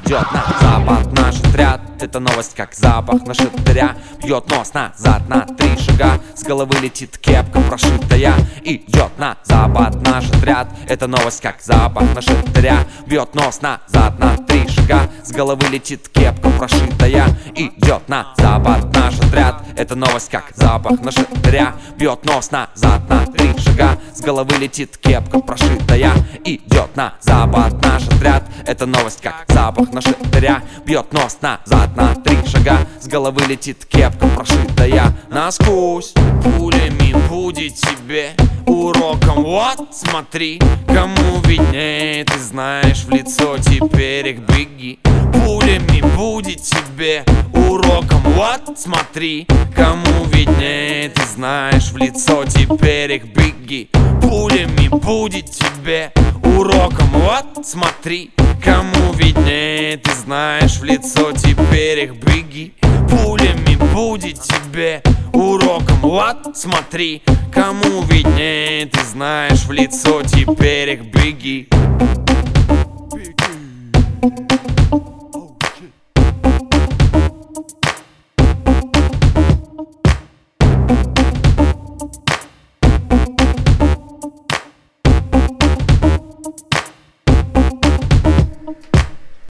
идет на запад наш отряд. Это новость как запах на шатыря. Бьет нос назад на 3 шага. С головы летит кепка прошитая. Идет на запад наш отряд. Это новость как запах на шатыря. Бьет нос назад на 3 шага. С головы летит кепка прошитая. Идет на запад наш отряд. Это новость как запах на шатыря. Бьет нос назад на 3 шага. С головы летит кепка прошитая. Идет на запад наш отряд. Это новость как запах на шатыря. Бьет нос назад на 3 шага. С головы летит кепка прошитая насквозь. Пулями будет тебе уроком. Вот смотри, кому виднее, ты знаешь в лицо, теперь их беги. Пулями будет тебе уроком. Вот смотри, кому виднее, ты знаешь в лицо, теперь их беги. Пулями будет тебе уроком. Вот смотри, кому виднее, ты знаешь в лицо, теперь их беги. Пулями будет тебе уроком. Вот смотри, кому виднее, ты знаешь в лицо, теперь их беги.